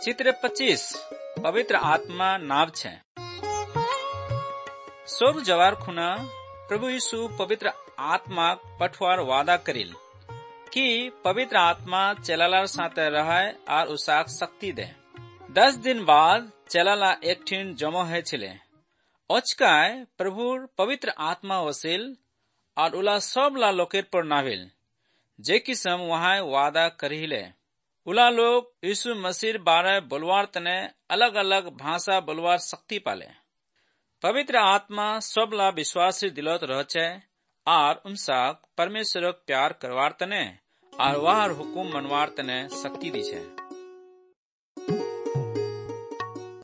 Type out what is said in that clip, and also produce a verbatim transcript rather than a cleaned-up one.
चित्र पच्चीस पवित्र आत्मा नाव छे। सोर जवार खुना प्रभु यीशु पवित्र आत्मा पठवार वादा करिल कि पवित्र आत्मा चेलालार साथे रहे और उसाक शक्ति दे। दस दिन बाद चेलाला एक ठीन जमो है छिले। ओचकाय प्रभुर पवित्र आत्मा वसिल और उला सब ला लोकेर पर नाविल जे किसम वहां वादा करिले। उला लोग यीशु मसीह बारे बोलवार तने अलग अलग भाषा बोलवार शक्ति पाले। पवित्र आत्मा सब ला विश्वासी दिलोत रहचे और उनसाक परमेश्वर प्यार करवार तने और वार हुकुम मनवार तने शक्ति दी छे।